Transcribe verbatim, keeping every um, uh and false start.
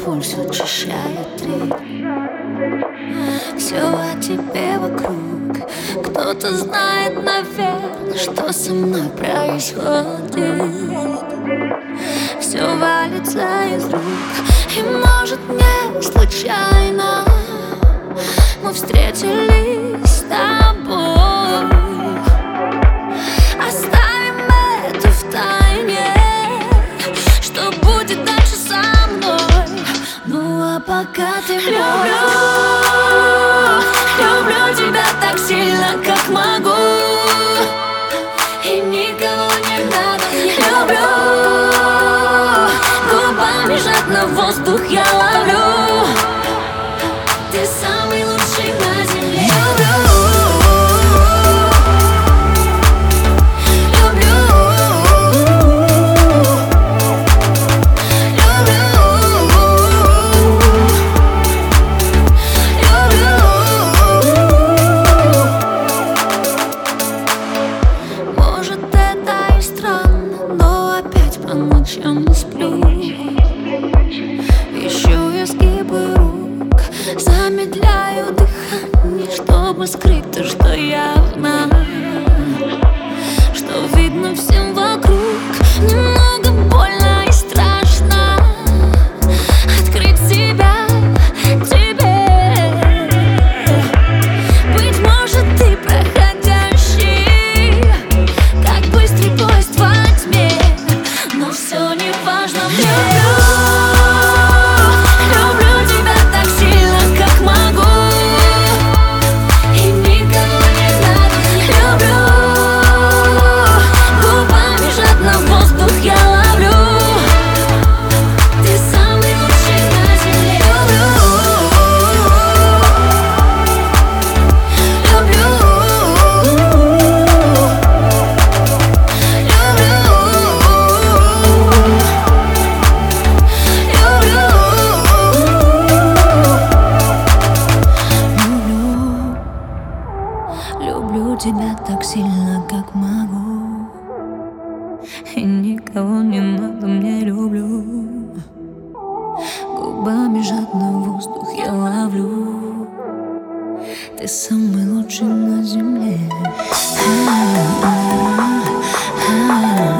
пульс учащает ритм. Все о тебе вокруг. Кто-то знает, наверное, что со мной происходит. Все валится из рук. И может не случайно мы встретились с тобой. Оставим это в тайне, что будет дальше со мной. Ну а пока ты мой. Люблю, люблю тебя так сильно, как могу. И никого не надо мне. Люблю, губами жадно воздух я ловлю. Ты самый лучший на земле. Я не сплю. Ищу изгибы рук, замедляю дыхание, чтобы скрыть то, что явно, что видно всем вокруг. Немного больно и страшно открыть себя тебе. Быть может, ты проходящий, как быстрый поезд во тьме. Но все не важно. Люблю, люблю тебя так сильно, как могу. И никого не надо. Люблю, губами жадно воздух я ловлю. Ты самый лучший на земле. Люблю тебя так сильно, как могу. И никого не надо мне. Люблю, губами жадно воздух я ловлю. Ты самый лучший на земле. А-а-а-а-а.